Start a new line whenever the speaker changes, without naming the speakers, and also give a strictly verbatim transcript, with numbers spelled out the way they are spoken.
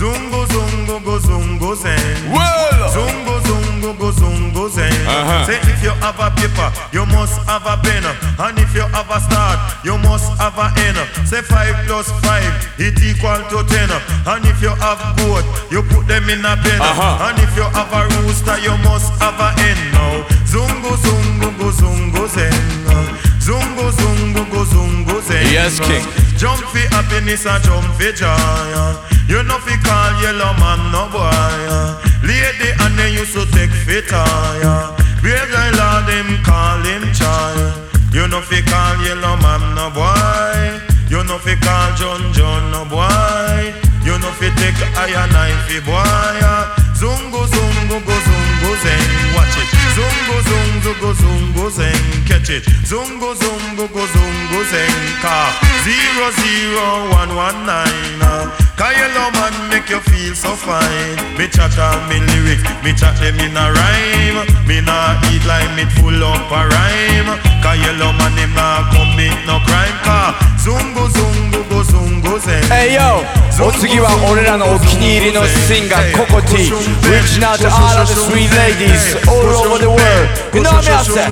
Zungo zungo go zungo zen.
Well.
Zungo zungo go zungo zen.
Uh-huh.
Say if you have a paper, you must have a pen. And if you have a start, you must have a end. Say five plus five, it equal to ten. And if you have goat, you put them in a pen.
Uh-huh.
And if you have a rooster, you must have a hen now. Zungo zungo go zungo zen. Zungo zungo go zungo zen.
Yes, king.
Jump for happiness and jump for joy. You know fi call yellow man no boy. Lady and they used to take fit tire. Brave guy lord them call him child. You know fi call yellow man no boy. You know fi call John John no boy. You know fi take iron knife boy. Zungo zungo go zungo zen. Watch it. Zungo zungo go zungo zen. Catch it. Zungo zungo go zungo zen. Car zero zero one one nine. Cause yellow man make you feel so fine. Me chat all me lyrics, me chat them in a rhyme. Me nah eat like me full up a rhyme. Cause yellow man him nah commit no crime. Cause zungo zungo go zungo zen.
Hey yo! お次は俺らのお気に入りのシンガーココティ Reaching out to all of the sweet ladies all over the world. You know what I say?